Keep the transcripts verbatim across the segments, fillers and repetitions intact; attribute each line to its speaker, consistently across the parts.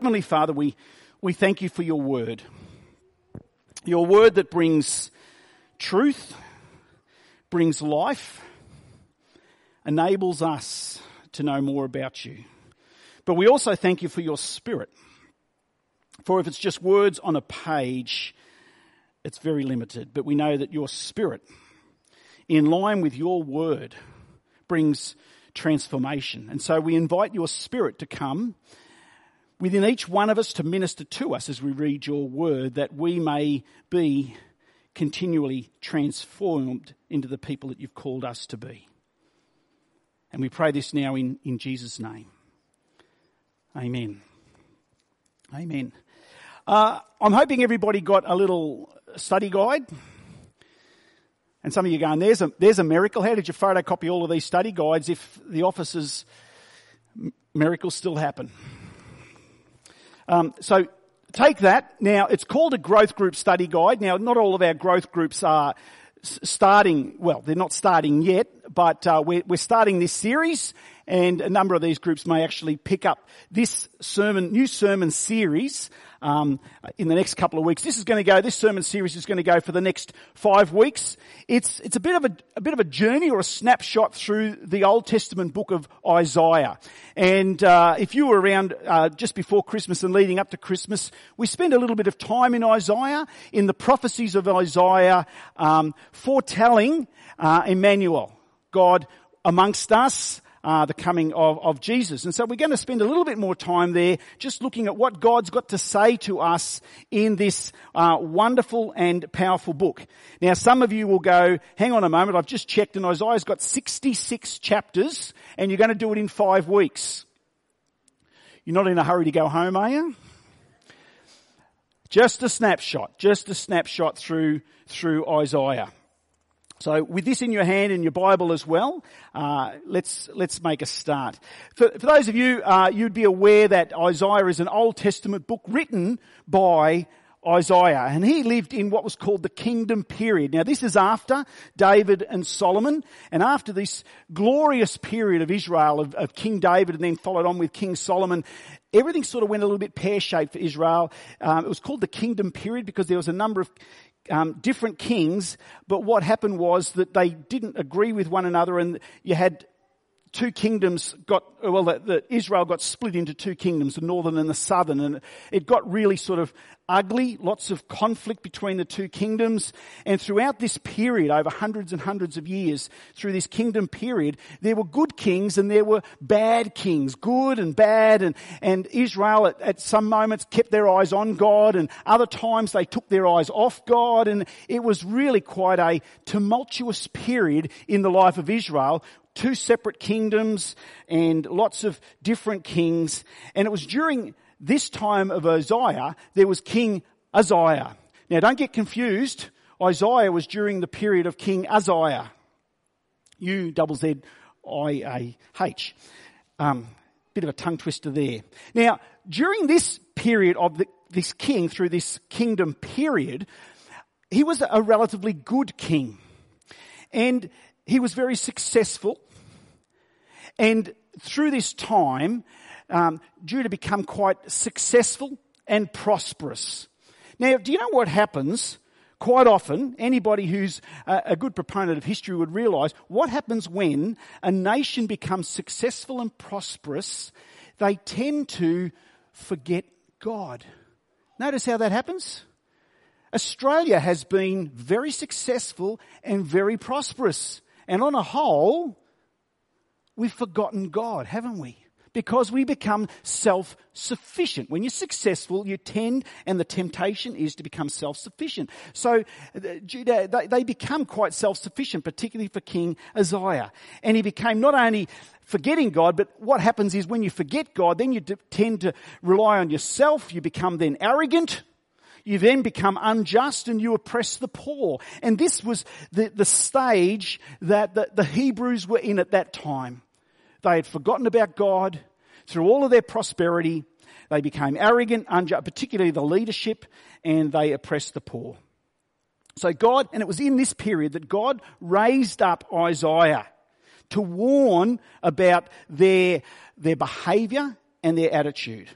Speaker 1: Heavenly Father, we, we thank you for your word. Your word that brings truth, brings life, enables us to know more about you. But we also thank you for your Spirit. For if it's just words on a page, it's very limited. But we know that your Spirit, in line with your word, brings transformation. And so we invite your Spirit to come within each one of us to minister to us as we read your word, that we may be continually transformed into the people that you've called us to be. And we pray this now in, in Jesus' name. Amen. Amen. Uh, I'm hoping everybody got a little study guide. And some of you are going, there's a, there's a miracle. How did you photocopy all of these study guides if the office's miracles still happen? Um, so take that. Now, it's called a growth group study guide. Now, not all of our growth groups are s- starting, well, they're not starting yet, but uh, we're, we're starting this series, and a number of these groups may actually pick up this sermon, new sermon series um, in the next couple of weeks. This is going to go, this sermon series is going to go for the next five weeks. It's it's a bit of a, a bit of a journey or a snapshot through the Old Testament book of Isaiah. And uh, if you were around uh, just before Christmas and leading up to Christmas, we spent a little bit of time in Isaiah, in the prophecies of Isaiah, um, foretelling uh, Emmanuel, God amongst us, Uh, the coming of, of Jesus. And so we're going to spend a little bit more time there just looking at what God's got to say to us in this uh, wonderful and powerful book. Now, some of you will go, hang on a moment, I've just checked and Isaiah's got sixty-six chapters and you're going to do it in five weeks. You're not in a hurry to go home, are you? Just a snapshot, just a snapshot through through Isaiah. So with this in your hand and your Bible as well, uh, let's let's make a start. For, for those of you, uh, you'd be aware that Isaiah is an Old Testament book written by Isaiah, and he lived in what was called the kingdom period. Now this is after David and Solomon, and after this glorious period of Israel, of, of King David, and then followed on with King Solomon. Everything sort of went a little bit pear-shaped for Israel. Um, it was called the kingdom period because there was a number of Um, different kings, but what happened was that they didn't agree with one another, and you had two kingdoms got, well, the, the Israel got split into two kingdoms, the northern and the southern, and it got really sort of ugly, lots of conflict between the two kingdoms. And throughout this period, over hundreds and hundreds of years, through this kingdom period, there were good kings and there were bad kings, good and bad, and, and Israel at, at some moments kept their eyes on God, and other times they took their eyes off God, and it was really quite a tumultuous period in the life of Israel. Two separate kingdoms and lots of different kings. And it was during this time of Isaiah, there was King Uzziah. Now don't get confused. Isaiah was during the period of King Uzziah. U Z Z I A H. Um, bit of a tongue twister there. Now, during this period of the, this king, through this kingdom period, he was a relatively good king. And he was very successful. And through this time, um, due to become quite successful and prosperous. Now, do you know what happens? Quite often, anybody who's a, a good proponent of history would realise what happens when a nation becomes successful and prosperous. They tend to forget God. Notice how that happens? Australia has been very successful and very prosperous. And on a whole, we've forgotten God, haven't we? Because we become self-sufficient. When you're successful, you tend, and the temptation is to become self-sufficient. So Judah, they, they become quite self-sufficient, particularly for King Uzziah. And he became not only forgetting God, but what happens is when you forget God, then you d- tend to rely on yourself. You become then arrogant. You then become unjust and you oppress the poor. And this was the, the stage that the, the Hebrews were in at that time. They had forgotten about God. Through all of their prosperity, they became arrogant, unjust, particularly the leadership, and they oppressed the poor. So God, and it was in this period that God raised up Isaiah to warn about their, their behaviour and their attitude.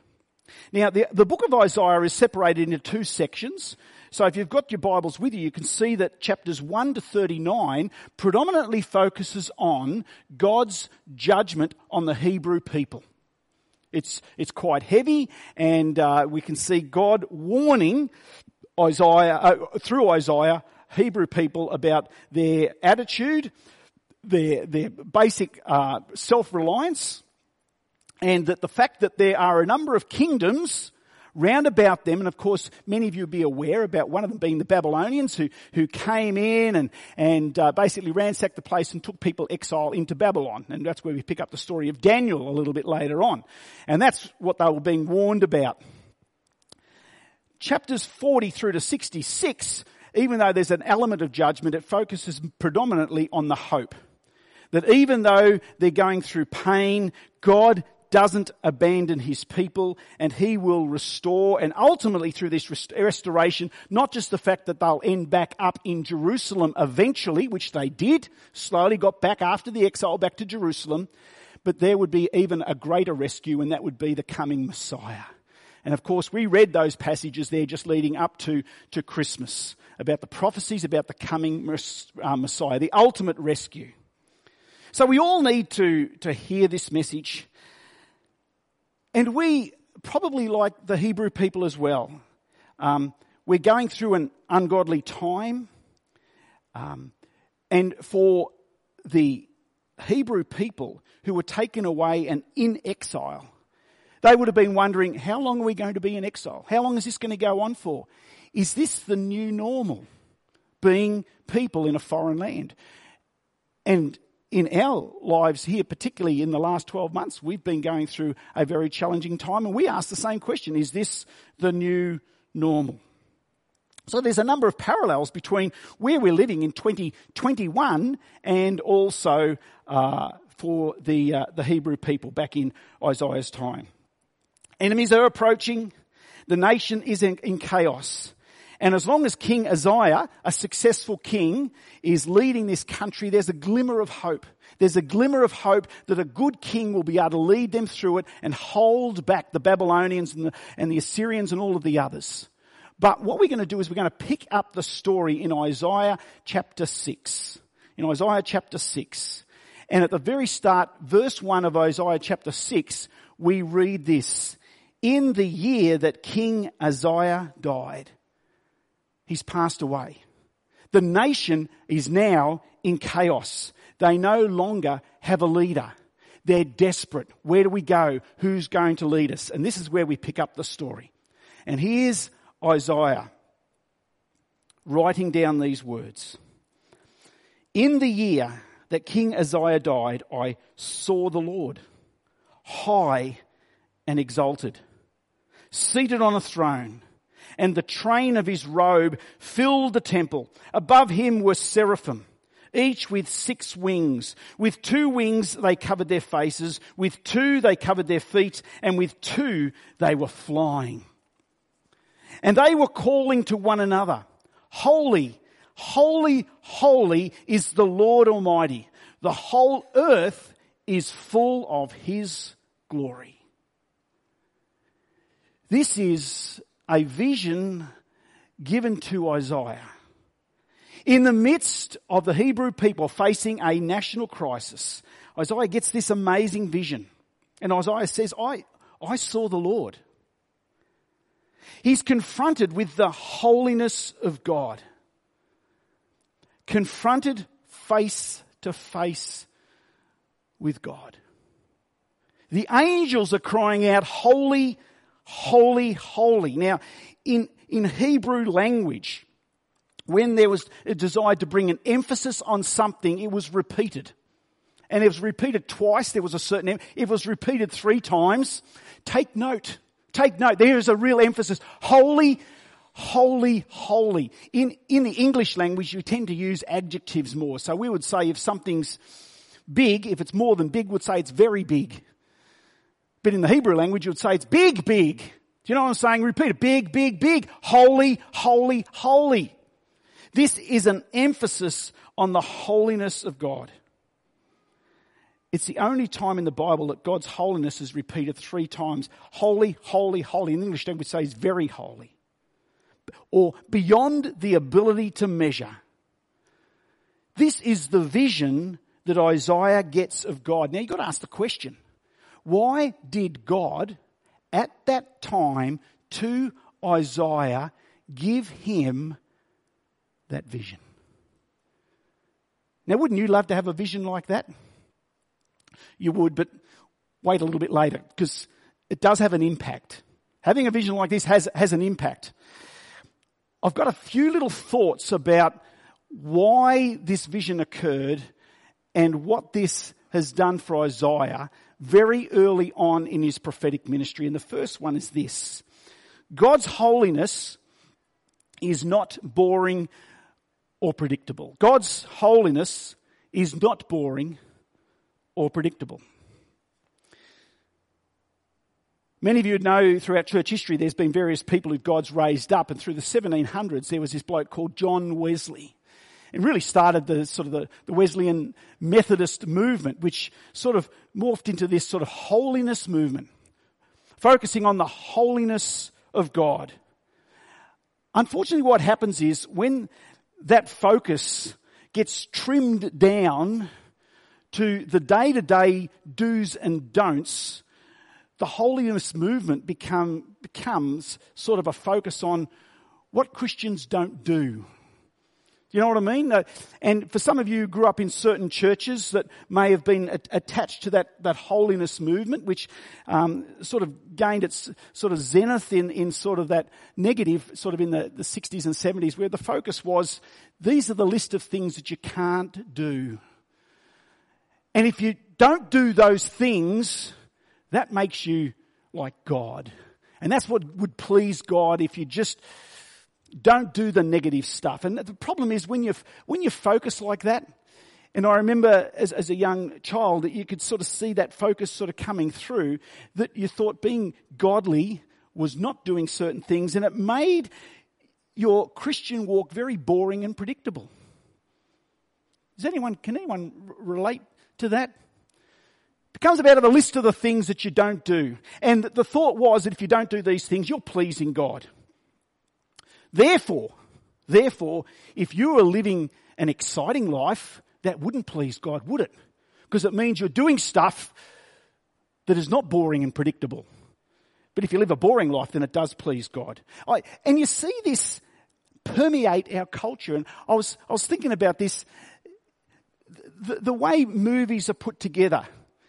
Speaker 1: Now, the, the book of Isaiah is separated into two sections. So if you've got your Bibles with you, you can see that chapters one to thirty-nine predominantly focuses on God's judgment on the Hebrew people. It's, it's quite heavy, and uh, we can see God warning Isaiah, uh, through Isaiah, Hebrew people about their attitude, their, their basic uh, self-reliance, and that the fact that there are a number of kingdoms round about them, and of course many of you will be aware about one of them being the Babylonians, who, who came in and, and uh, basically ransacked the place and took people exile into Babylon. And that's where we pick up the story of Daniel a little bit later on. And that's what they were being warned about. Chapters forty through to sixty-six, even though there's an element of judgment, it focuses predominantly on the hope. That even though they're going through pain, God doesn't abandon his people, and he will restore, and ultimately through this rest- restoration, not just the fact that they'll end back up in Jerusalem eventually, which they did, slowly got back after the exile back to Jerusalem, but there would be even a greater rescue, and that would be the coming Messiah. And of course we read those passages there just leading up to, to Christmas, about the prophecies about the coming uh, Messiah, the ultimate rescue. So we all need to, to hear this message. And we, probably like the Hebrew people as well, um, we're going through an ungodly time. Um, and for the Hebrew people who were taken away and in exile, they would have been wondering, how long are we going to be in exile? How long is this going to go on for? Is this the new normal, being people in a foreign land? And in our lives here, particularly in the last twelve months, we've been going through a very challenging time, and we ask the same question, is this the new normal? So there's a number of parallels between where we're living in twenty twenty-one and also uh, for the uh, the Hebrew people back in Isaiah's time. Enemies are approaching. The nation is in, in chaos. And as long as King Uzziah, a successful king, is leading this country, there's a glimmer of hope. There's a glimmer of hope that a good king will be able to lead them through it and hold back the Babylonians and the, and the Assyrians and all of the others. But what we're going to do is we're going to pick up the story in Isaiah chapter six. In Isaiah chapter six. And at the very start, verse one of Isaiah chapter six, we read this. In the year that King Uzziah died. He's passed away. The nation is now in chaos. They no longer have a leader. They're desperate. Where do we go? Who's going to lead us? And this is where we pick up the story. And here's Isaiah writing down these words. In the year that King Uzziah died, I saw the Lord, high and exalted, seated on a throne, and the train of his robe filled the temple. Above him were seraphim, each with six wings. With two wings they covered their faces, with two they covered their feet, and with two they were flying. And they were calling to one another, Holy, holy, holy is the Lord Almighty. The whole earth is full of his glory. This is a vision given to Isaiah. In the midst of the Hebrew people facing a national crisis, Isaiah gets this amazing vision. And Isaiah says, I, I saw the Lord. He's confronted with the holiness of God. Confronted face to face with God. The angels are crying out, Holy, holy, holy. Now, in, in Hebrew language, when there was a desire to bring an emphasis on something, it was repeated. And it was repeated twice. There was a certain, if it was repeated three times, take note. Take note. There is a real emphasis. Holy, holy, holy. In, in the English language, you tend to use adjectives more. So we would say if something's big, if it's more than big, we'd say it's very big. But in the Hebrew language, you would say it's big, big. Do you know what I'm saying? Repeat it. Big, big, big. Holy, holy, holy. This is an emphasis on the holiness of God. It's the only time in the Bible that God's holiness is repeated three times. Holy, holy, holy. In English, we say is very holy. Or beyond the ability to measure. This is the vision that Isaiah gets of God. Now you've got to ask the question, why did God at that time to Isaiah give him that vision? Now wouldn't you love to have a vision like that? You would, but wait a little bit later, because it does have an impact. Having a vision like this has, has an impact. I've got a few little thoughts about why this vision occurred and what this has done for Isaiah very early on in his prophetic ministry. And the first one is this. God's holiness is not boring or predictable. God's holiness is not boring or predictable. Many of you know throughout church history there's been various people who God's raised up, and through the seventeen hundreds there was this bloke called John Wesley. It really started the sort of the, the Wesleyan Methodist movement, which sort of morphed into this sort of holiness movement, focusing on the holiness of God. Unfortunately, what happens is when that focus gets trimmed down to the day-to-day do's and don'ts, the holiness movement become, becomes sort of a focus on what Christians don't do. Do you know what I mean? Uh, and for some of you who grew up in certain churches that may have been a- attached to that, that holiness movement, which um, sort of gained its sort of zenith in, in sort of that negative, sort of in the, the sixties and seventies, where the focus was, these are the list of things that you can't do. And if you don't do those things, that makes you like God. And that's what would please God if you just don't do the negative stuff. And the problem is when you when you focus like that, and I remember as, as a young child that you could sort of see that focus sort of coming through, that you thought being godly was not doing certain things, and it made your Christian walk very boring and predictable. Does anyone, can anyone relate to that? It becomes about a list of the things that you don't do. And the thought was that if you don't do these things, you're pleasing God. Therefore, therefore, if you were living an exciting life, that wouldn't please God, would it? Because it means you're doing stuff that is not boring and predictable. But if you live a boring life, then it does please God. I, and you see this permeate our culture. And I was, I was thinking about this, the, the way movies are put together.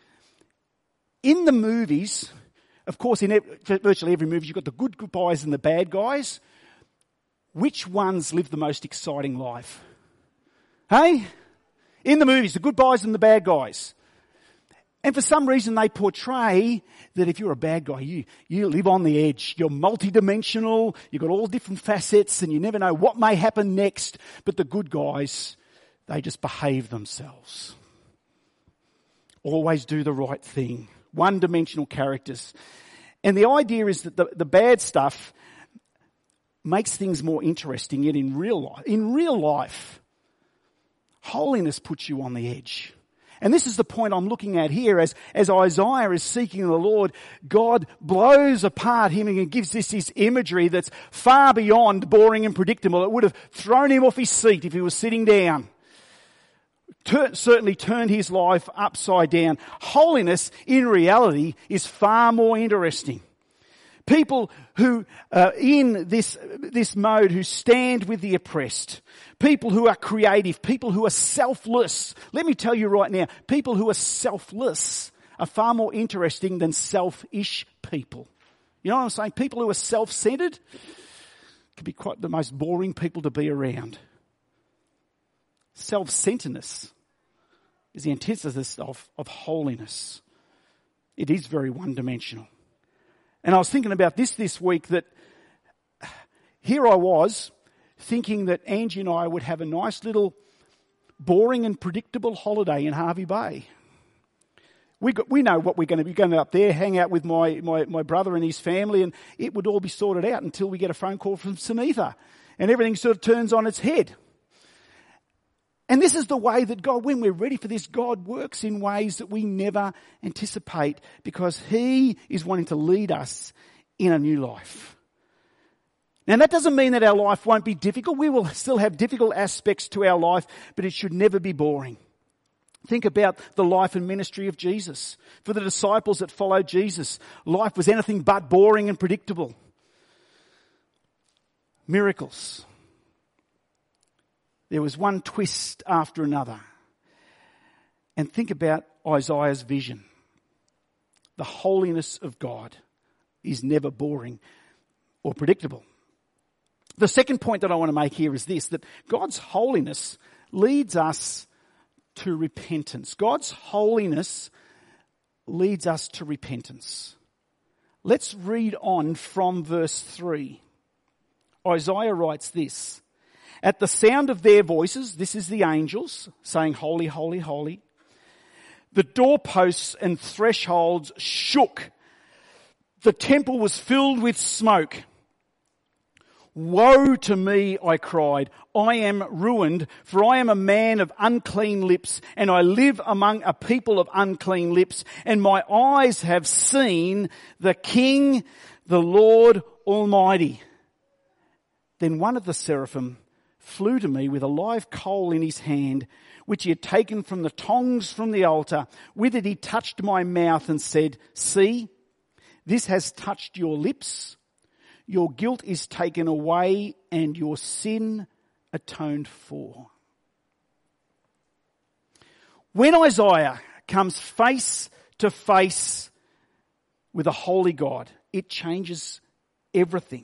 Speaker 1: In the movies, of course, in every, virtually every movie, you've got the good guys and the bad guys. Which ones live the most exciting life? Hey? In the movies, the good guys and the bad guys. And for some reason they portray that if you're a bad guy, you, you live on the edge. You're multidimensional, you've got all different facets, and you never know what may happen next. But the good guys, they just behave themselves. Always do the right thing. One-dimensional characters. And the idea is that the, the bad stuff makes things more interesting, yet in real life, in real life, holiness puts you on the edge. And this is the point I'm looking at here as, as Isaiah is seeking the Lord. God blows apart him and gives this his imagery that's far beyond boring and predictable. It would have thrown him off his seat if he was sitting down. Tur- certainly turned his life upside down. Holiness, in reality, is far more interesting. People who are in this, this mode, who stand with the oppressed. People who are creative. People who are selfless. Let me tell you right now, people who are selfless are far more interesting than selfish people. You know what I'm saying? People who are self-centered can be quite the most boring people to be around. Self-centeredness is the antithesis of, of holiness. It is very one-dimensional. And I was thinking about this this week, that here I was thinking that Angie and I would have a nice little boring and predictable holiday in Hervey Bay. We got, we know what we're going to be going up there, hang out with my, my, my brother and his family, and it would all be sorted out until we get a phone call from Sunitha. And everything sort of turns on its head. And this is the way that God, when we're ready for this, God works in ways that we never anticipate because He is wanting to lead us in a new life. Now that doesn't mean that our life won't be difficult. We will still have difficult aspects to our life, but it should never be boring. Think about the life and ministry of Jesus. For the disciples that followed Jesus, life was anything but boring and predictable. Miracles. There was one twist after another. And think about Isaiah's vision. The holiness of God is never boring or predictable. The second point that I want to make here is this, that God's holiness leads us to repentance. God's holiness leads us to repentance. Let's read on from verse three. Isaiah writes this, "At the sound of their voices," this is the angels saying, "Holy, holy, holy," "the doorposts and thresholds shook. The temple was filled with smoke. Woe to me, I cried. I am ruined, for I am a man of unclean lips, and I live among a people of unclean lips, and my eyes have seen the King, the Lord Almighty." Then one of the seraphim flew to me with a live coal in his hand, which he had taken from the tongs from the altar. With it he touched my mouth and said, "See, this has touched your lips. Your guilt is taken away and your sin atoned for." When Isaiah comes face to face with a holy God, it changes everything.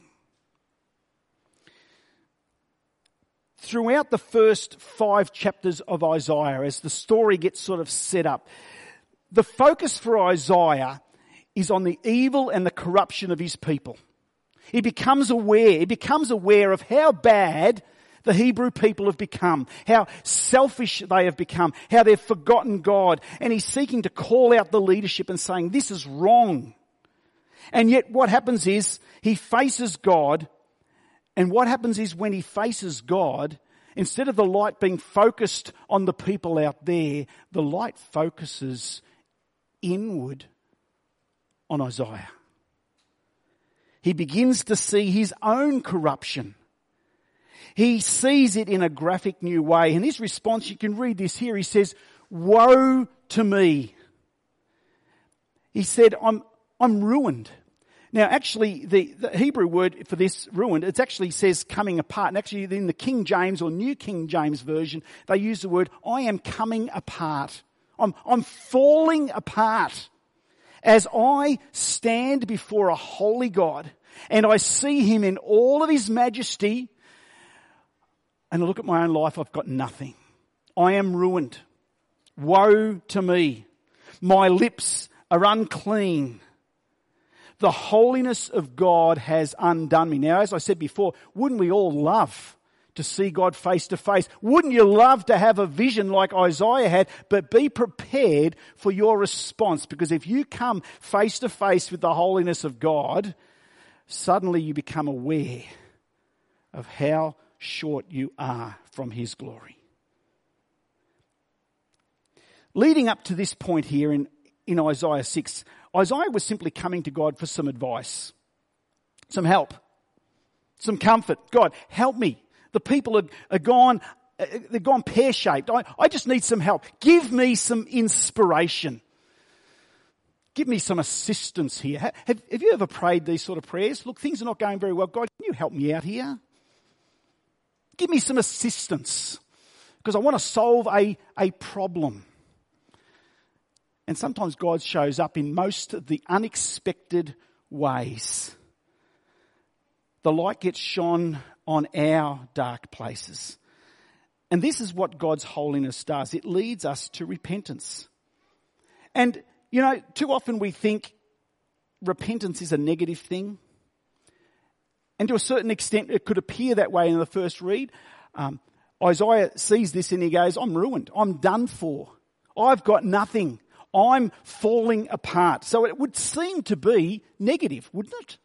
Speaker 1: Throughout the first five chapters of Isaiah, as the story gets sort of set up, the focus for Isaiah is on the evil and the corruption of his people. He becomes aware, he becomes aware of how bad the Hebrew people have become, how selfish they have become, how they've forgotten God, and he's seeking to call out the leadership and saying, this is wrong. And yet what happens is, he faces God, and what happens is when he faces God, instead of the light being focused on the people out there, the light focuses inward on Isaiah. He begins to see his own corruption. He sees it in a graphic new way. And his response, you can read this here, he says, "Woe to me." He said, I'm, I'm ruined. Now actually, the, the Hebrew word for this, ruined, it actually says coming apart. And actually in the King James or New King James Version, they use the word, I am coming apart. I'm, I'm falling apart. As I stand before a holy God and I see him in all of his majesty and I look at my own life, I've got nothing. I am ruined. Woe to me. My lips are unclean. The holiness of God has undone me. Now, as I said before, wouldn't we all love to see God face to face? Wouldn't you love to have a vision like Isaiah had? But be prepared for your response, because if you come face to face with the holiness of God, suddenly you become aware of how short you are from his glory. Leading up to this point here in, in Isaiah six, Isaiah was simply coming to God for some advice, some help, some comfort. God, help me. The people are, are gone, they're gone pear-shaped. I, I just need some help. Give me some inspiration. Give me some assistance here. Have, have you ever prayed these sort of prayers? Look, things are not going very well. God, can you help me out here? Give me some assistance, because I want to solve a, a problem. And sometimes God shows up in most of the unexpected ways. The light gets shone on our dark places. And this is what God's holiness does. It leads us to repentance. And, you know, too often we think repentance is a negative thing. And to a certain extent, it could appear that way in the first read. Um, Isaiah sees this and he goes, I'm ruined. I'm done for. I've got nothing. I'm falling apart. So it would seem to be negative, wouldn't it?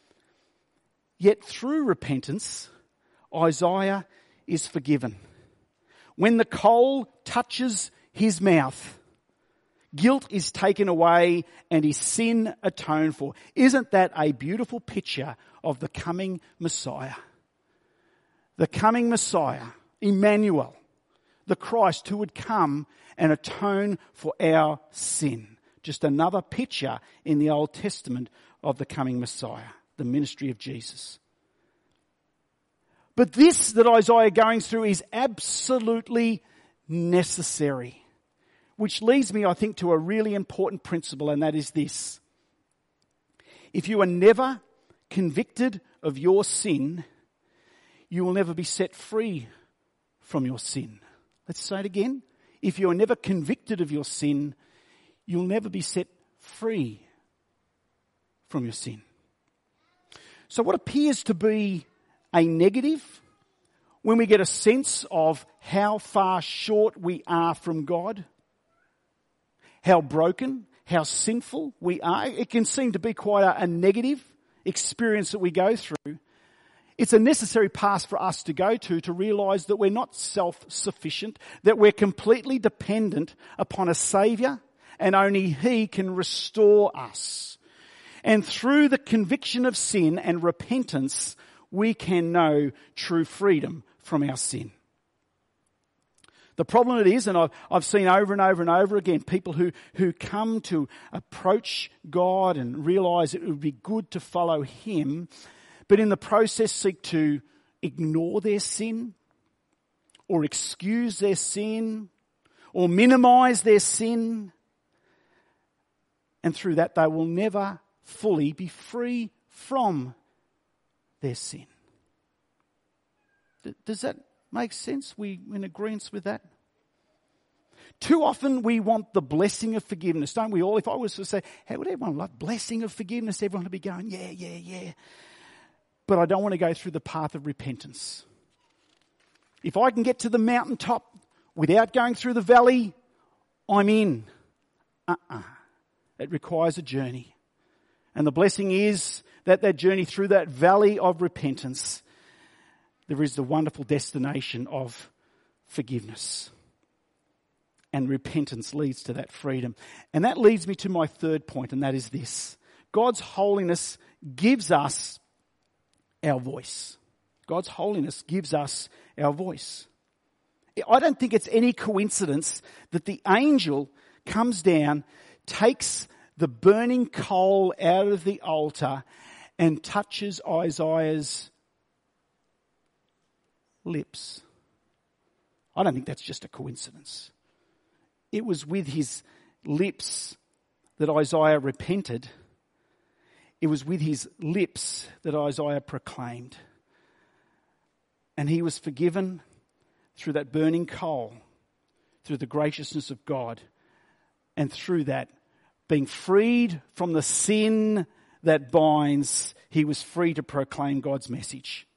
Speaker 1: Yet through repentance, Isaiah is forgiven. When the coal touches his mouth, guilt is taken away and his sin atoned for. Isn't that a beautiful picture of the coming Messiah? The coming Messiah, Emmanuel, the Christ who would come and atone for our sin. Just another picture in the Old Testament of the coming Messiah, the ministry of Jesus. But this that Isaiah going through is absolutely necessary. Which leads me, I think, to a really important principle, and that is this. If you are never convicted of your sin, you will never be set free from your sin. Let's say it again. If you are never convicted of your sin, you'll never be set free from your sin. So what appears to be a negative, when we get a sense of how far short we are from God, how broken, how sinful we are, it can seem to be quite a, a negative experience that we go through. It's a necessary path for us to go to, to realise that we're not self-sufficient, that we're completely dependent upon a Saviour, and only He can restore us. And through the conviction of sin and repentance, we can know true freedom from our sin. The problem it is, and I've, I've seen over and over and over again, people who, who come to approach God and realise it would be good to follow Him, but in the process seek to ignore their sin, or excuse their sin, or minimise their sin. And through that they will never fully be free from their sin. Does that make sense? We in agreement with that? Too often we want the blessing of forgiveness, don't we all? If I was to say, how would everyone love blessing of forgiveness? Everyone would be going, yeah, yeah, yeah. But I don't want to go through the path of repentance. If I can get to the mountaintop without going through the valley, I'm in. Uh-uh. It requires a journey. And the blessing is that that journey through that valley of repentance, there is the wonderful destination of forgiveness. And repentance leads to that freedom. And that leads me to my third point, and that is this. God's holiness gives us our voice. God's holiness gives us our voice. I don't think it's any coincidence that the angel comes down, takes the burning coal out of the altar and touches Isaiah's lips. I don't think that's just a coincidence. It was with his lips that Isaiah repented. It was with his lips that Isaiah proclaimed. And he was forgiven through that burning coal, through the graciousness of God, and through that, being freed from the sin that binds, he was free to proclaim God's message.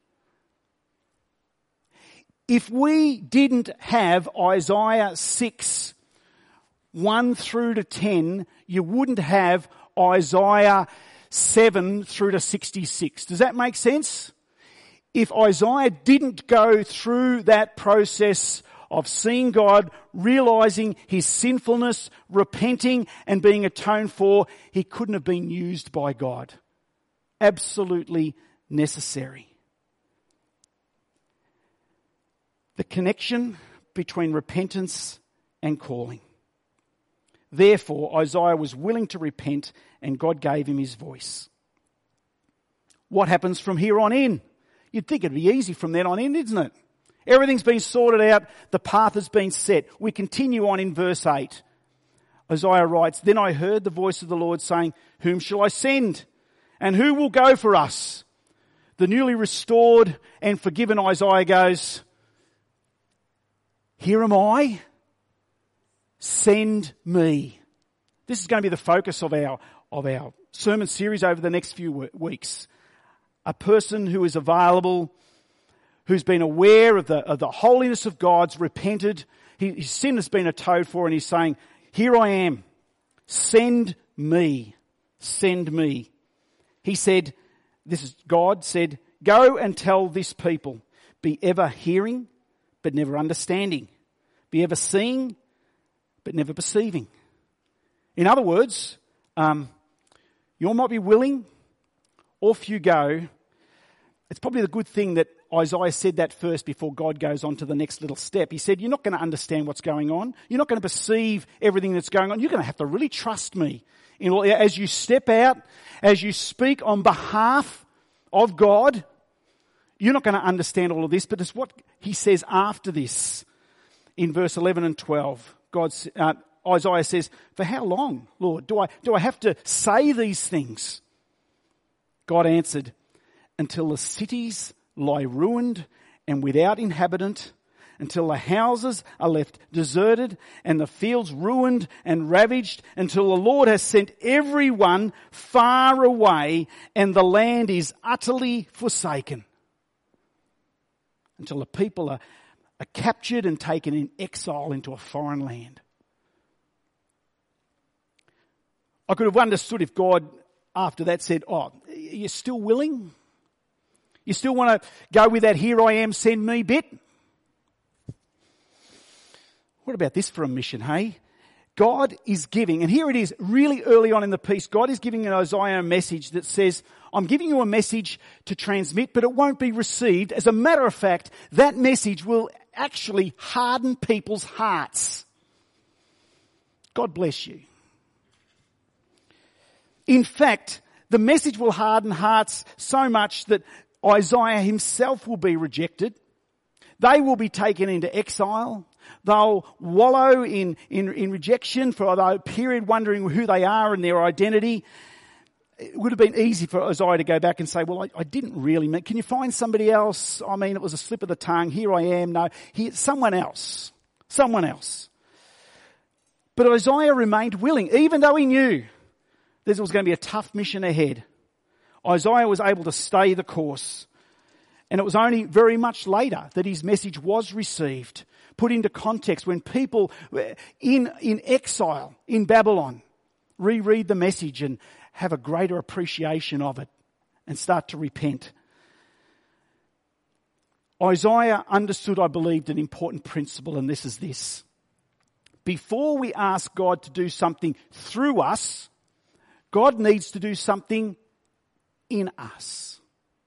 Speaker 1: If we didn't have Isaiah six, one through to ten, you wouldn't have Isaiah seven through to sixty-six. Does that make sense? If Isaiah didn't go through that process of seeing God, realising his sinfulness, repenting and being atoned for, he couldn't have been used by God. Absolutely necessary. The connection between repentance and calling. Therefore, Isaiah was willing to repent and God gave him his voice. What happens from here on in? You'd think it'd be easy from then on in, isn't it? Everything's been sorted out. The path has been set. We continue on in verse eight. Isaiah writes, "Then I heard the voice of the Lord saying, 'Whom shall I send? And who will go for us?' The newly restored and forgiven Isaiah goes, 'Here am I. Send me.'" This is going to be the focus of our, of our sermon series over the next few weeks. A person who is available, who's been aware of the, of the holiness of God's, repented, his sin has been atoned for, and he's saying, "Here I am. Send me. Send me." He said, this is God said, "Go and tell this people, be ever hearing, but never understanding. be ever seeing but never perceiving. In other words, um, you might be willing, off you go. It's probably the good thing that Isaiah said that first before God goes on to the next little step. He said, you're not going to understand what's going on. You're not going to perceive everything that's going on. You're going to have to really trust me. In all, as you step out, as you speak on behalf of God, you're not going to understand all of this, but it's what he says after this. In verse eleven and twelve, God, uh, Isaiah says, for how long, Lord, do I, do I have to say these things? God answered, until the cities lie ruined and without inhabitant, until the houses are left deserted and the fields ruined and ravaged, until the Lord has sent everyone far away and the land is utterly forsaken. Until the people are, are captured and taken in exile into a foreign land. I could have understood if God after that said, oh, you're still willing? You still want to go with that here I am, send me bit? What about this for a mission, hey? God is giving, and here it is really early on in the piece, God is giving Isaiah a message that says, I'm giving you a message to transmit, but it won't be received. As a matter of fact, that message will actually harden people's hearts. God bless you. In fact, the message will harden hearts so much that Isaiah himself will be rejected. They will be taken into exile. They'll wallow in, in, in rejection for a period, wondering who they are and their identity. It would have been easy for Isaiah to go back and say, well, I, I didn't really mean, can you find somebody else? I mean, it was a slip of the tongue. Here I am. No, here, someone else. Someone else. But Isaiah remained willing, even though he knew this was going to be a tough mission ahead. Isaiah was able to stay the course. And it was only very much later that his message was received, put into context when people in, in exile in Babylon reread the message and have a greater appreciation of it and start to repent. Isaiah understood, I believed, an important principle, and this is this. Before we ask God to do something through us, God needs to do something in us.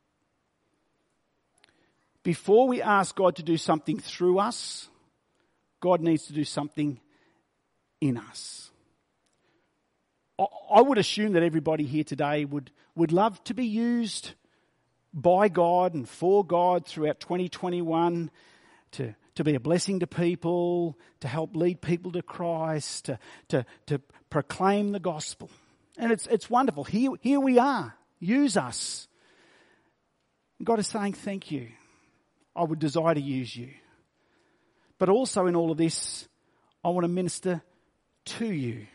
Speaker 1: Before we ask God to do something through us, God needs to do something in us. I would assume that everybody here today would, would love to be used by God and for God throughout twenty twenty-one to, to be a blessing to people, to help lead people to Christ, to, to, to proclaim the gospel. And it's it's wonderful. Here, here we are. Use us. God is saying, thank you. I would desire to use you. But also in all of this, I want to minister to you.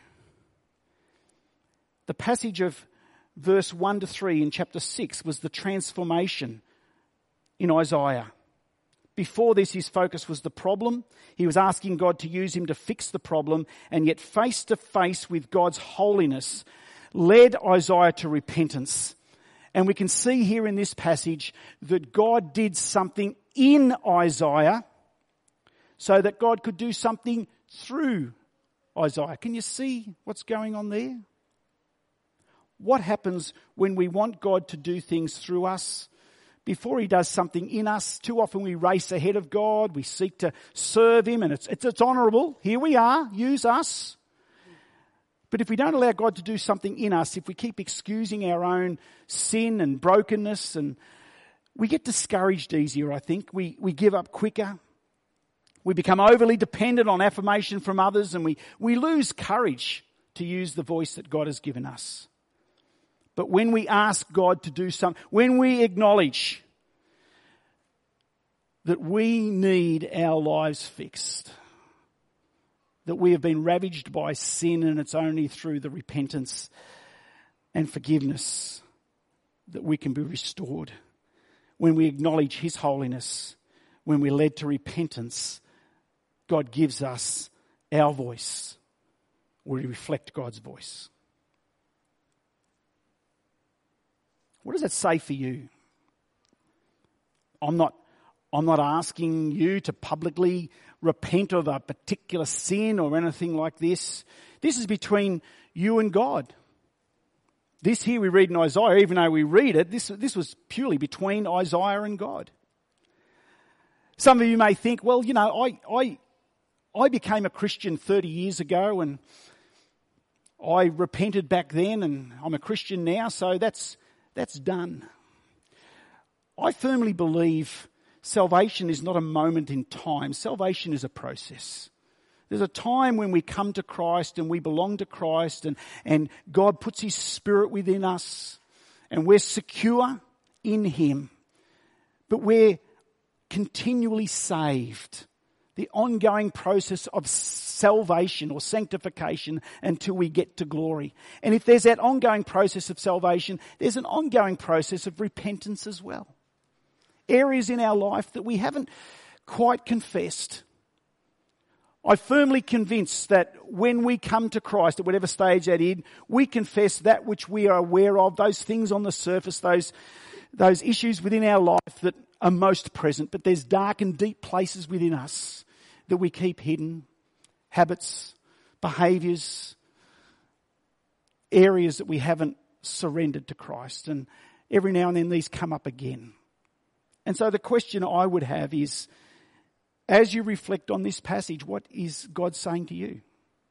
Speaker 1: The passage of verse one to three in chapter six was the transformation in Isaiah. Before this, his focus was the problem. He was asking God to use him to fix the problem, and yet face to face with God's holiness led Isaiah to repentance. And we can see here in this passage that God did something in Isaiah so that God could do something through Isaiah. Can you see what's going on there? What happens when we want God to do things through us? Before he does something in us, too often we race ahead of God. We seek to serve him, and it's, it's, it's honourable. Here we are, use us. But if we don't allow God to do something in us, if we keep excusing our own sin and brokenness, and we get discouraged easier, I think. We, we give up quicker. We become overly dependent on affirmation from others, and we, we lose courage to use the voice that God has given us. But when we ask God to do something, when we acknowledge that we need our lives fixed, that we have been ravaged by sin, and it's only through the repentance and forgiveness that we can be restored. When we acknowledge his holiness, when we're led to repentance, God gives us our voice. We reflect God's voice. What does that say for you? I'm not, I'm not asking you to publicly repent of a particular sin or anything like this. This is between you and God. This here we read in Isaiah, even though we read it, this, this was purely between Isaiah and God. Some of you may think, well, you know, I, I, I became a Christian thirty years ago and I repented back then and I'm a Christian now, so that's, that's done. I firmly believe salvation is not a moment in time. Salvation is a process. There's a time when we come to Christ and we belong to Christ and, and God puts His Spirit within us and we're secure in Him. But we're continually saved. The ongoing process of salvation or sanctification until we get to glory. And if there's that ongoing process of salvation, there's an ongoing process of repentance as well. Areas in our life that we haven't quite confessed. I'm firmly convinced that when we come to Christ, at whatever stage that in, we confess that which we are aware of, those things on the surface, those, those issues within our life that are most present. But there's dark and deep places within us that we keep hidden, habits, behaviours, areas that we haven't surrendered to Christ. And every now and then these come up again. And so the question I would have is, as you reflect on this passage, what is God saying to you?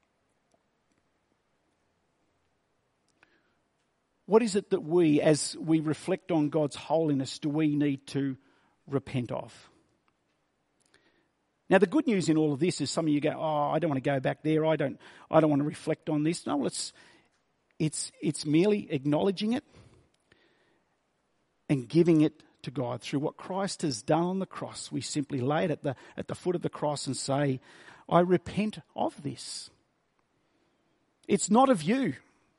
Speaker 1: What is it that we, as we reflect on God's holiness, do we need to repent of? Now, the good news in all of this is some of you go, oh, I don't want to go back there. I don't, I don't want to reflect on this. No, it's, it's, it's merely acknowledging it and giving it to God through what Christ has done on the cross. We simply lay it at the, at the foot of the cross and say, I repent of this. It's not of you.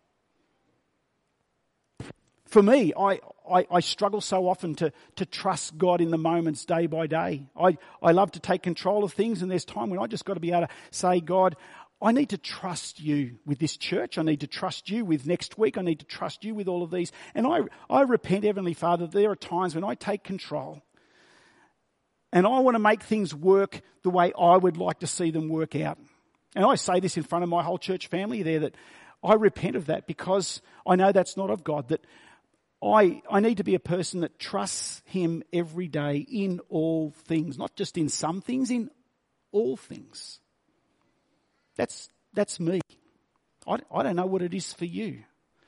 Speaker 1: For me, I, I, I struggle so often to, to trust God in the moments day by day. I, I love to take control of things, and there's time when I just got to be able to say, God, I need to trust you with this church. I need to trust you with next week. I need to trust you with all of these. And I, I repent, Heavenly Father, there are times when I take control and I want to make things work the way I would like to see them work out. And I say this in front of my whole church family there, that I repent of that because I know that's not of God, that I, I need to be a person that trusts Him every day in all things, not just in some things, in all things. That's that's me. I, I don't know what it is for you.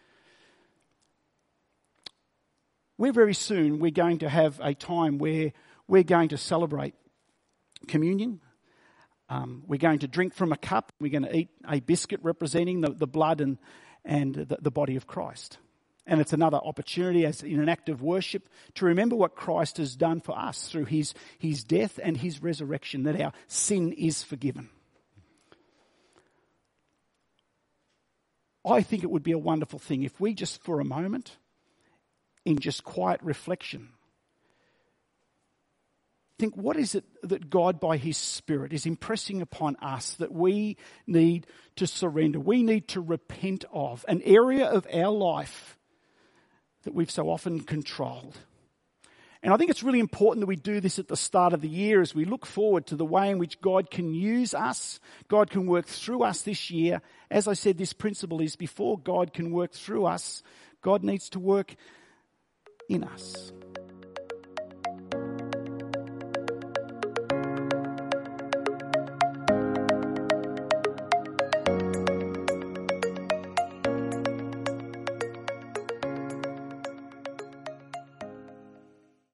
Speaker 1: We're very soon, we're going to have a time where we're going to celebrate communion. Um, we're going to drink from a cup. We're going to eat a biscuit representing the, the blood and, and the, the body of Christ. And it's another opportunity as in an act of worship to remember what Christ has done for us through his, his death and His resurrection, that our sin is forgiven. I think it would be a wonderful thing if we just for a moment, in just quiet reflection, think, what is it that God by His Spirit is impressing upon us that we need to surrender, we need to repent of, an area of our life that we've so often controlled. And I think it's really important that we do this at the start of the year as we look forward to the way in which God can use us, God can work through us this year. As I said, this principle is before God can work through us, God needs to work in us.